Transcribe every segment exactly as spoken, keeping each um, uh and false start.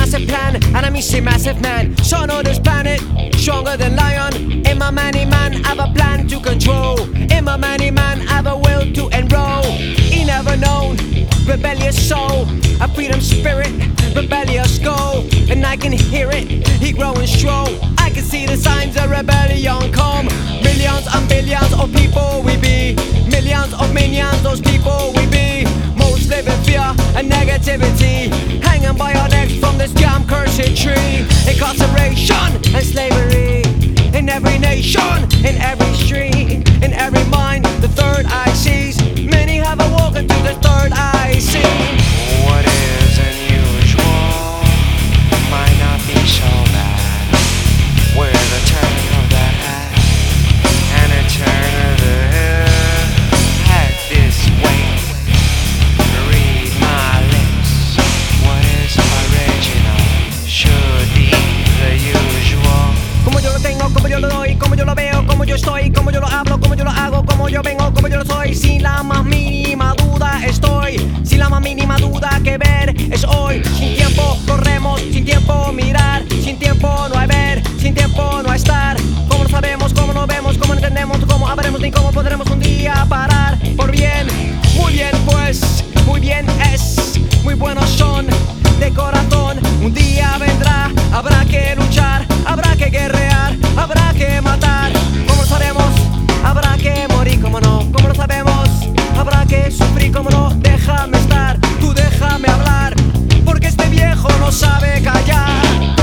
massive plan, and I mean say massive man. Son of this planet, stronger than lion. In my many man, have a plan to control. In my many man, have a will to enroll. He never known, rebellious soul, a freedom spirit, rebellious goal. And I can hear it, he growing strong. I can see the signs of rebellion come. Millions and billions of people we be. Millions of minions, those people we be. Most live in fear and negativity, hanging by our necks from this damn cursed tree. Incarceration and slavery in every nation, in every street, in every mind. The third eye sees. Many have awoken to the third eye see. What is unusual might not be so bad. With a turn of the hat and a turn of the head this way. Read my lips. What is original should be the usual. Como yo lo tengo, como yo lo doy, como yo lo veo, como yo estoy, como yo lo hablo, como yo lo hago, como yo vengo, como yo lo soy. Sin la más mínima duda estoy, sin la más mínima duda que ver es hoy. Sin tiempo corremos, sin tiempo mirar, sin tiempo no hay ver, sin tiempo no hay estar. Como lo sabemos, como lo vemos, como no entendemos, cómo habremos ni cómo podremos un día parar. Por bien, muy bien pues, muy bien es, muy buenos son de corazón. Un día vendrá, habrá que luchar, habrá que guerrear, habrá que matar. Como lo sabemos, habrá que morir, como no. Como lo sabemos, habrá que sufrir, como no. Déjame estar, tú déjame hablar, porque este viejo no sabe callar.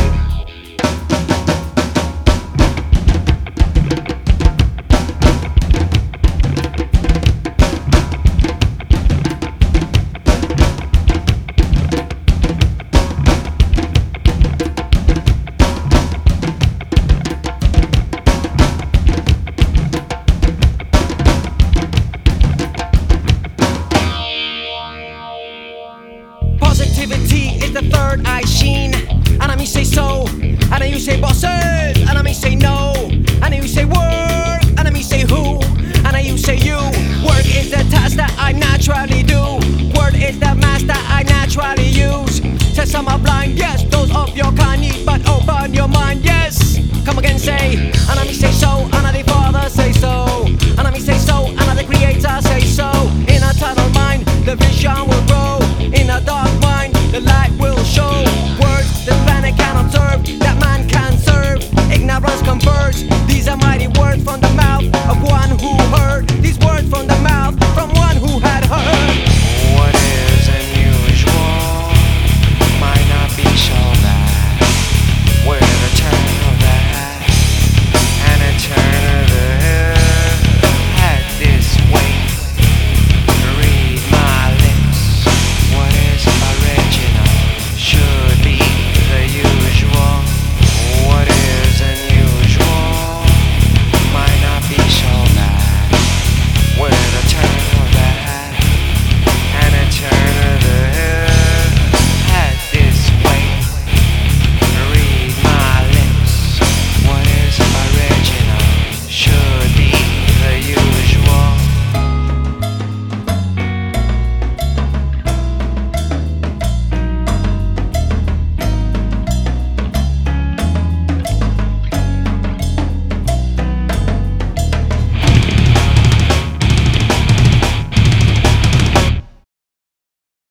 Positivity is the third eye sheen. And I mean say so, and I you say bosses, and I mean say no, and I you say work, and I mean say who, and I you say you. Work is the task that I naturally do. Word is the mask that I naturally use. Says some are blind, yes, those of your kind need but open your mind, yes. Come again, say, and I mean say so, and I the Father say so, and I mean say so, and I the Creator say so. In a tunnel mind, the vision will grow. In a dark mind, the light will show.